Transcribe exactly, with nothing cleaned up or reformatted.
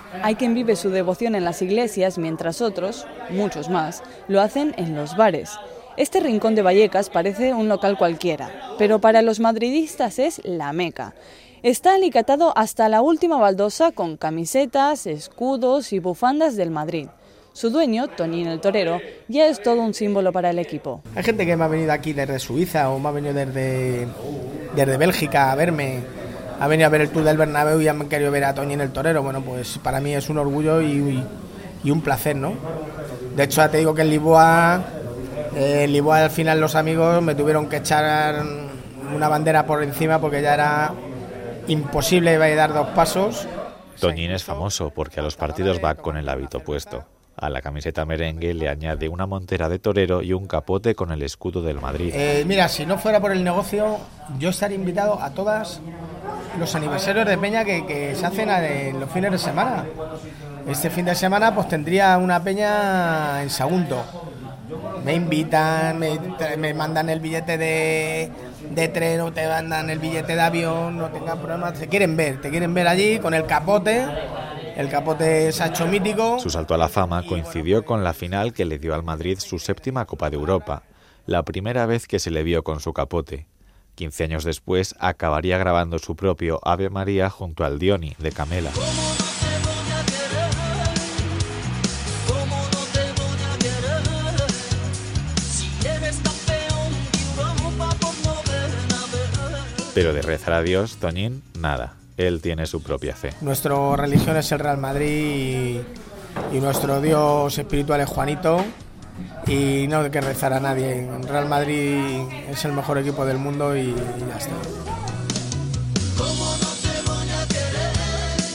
Hay quien vive su devoción en las iglesias, mientras otros, muchos más, lo hacen en los bares. Este rincón de Vallecas parece un local cualquiera, pero para los madridistas es la Meca. Está alicatado hasta la última baldosa con camisetas, escudos y bufandas del Madrid. Su dueño, Toñín el Torero, ya es todo un símbolo para el equipo. Hay gente que me ha venido aquí desde Suiza o me ha venido desde, desde Bélgica a verme, ha venido a ver el Tour del Bernabéu y han querido ver a Toñín el Torero. Bueno, pues para mí es un orgullo y, y un placer, ¿no? De hecho, ya te digo que en Lisboa, eh, en Lisboa al final los amigos me tuvieron que echar una bandera por encima porque ya era imposible dar dos pasos. Toñín es famoso porque a los partidos va con el hábito puesto. A la camiseta merengue le añade una montera de torero y un capote con el escudo del Madrid. Eh, mira, si no fuera por el negocio, yo estaría invitado a todos los aniversarios de peña que, que se hacen en los fines de semana. Este fin de semana pues tendría una peña en Sagunto. Me invitan, me, me mandan el billete de, de tren o te mandan el billete de avión, no tengan problemas, te quieren ver, te quieren ver allí con el capote. El capote se ha hecho mítico. Su salto a la fama coincidió con la final que le dio al Madrid su séptima Copa de Europa, la primera vez que se le vio con su capote. quince años después acabaría grabando su propio Ave María junto al Dioni de Camela. Pero de rezar a Dios, Toñín, nada. Él tiene su propia fe. Nuestra religión es el Real Madrid y, y nuestro Dios espiritual es Juanito y no hay que rezar a nadie. El Real Madrid es el mejor equipo del mundo y, y ya está.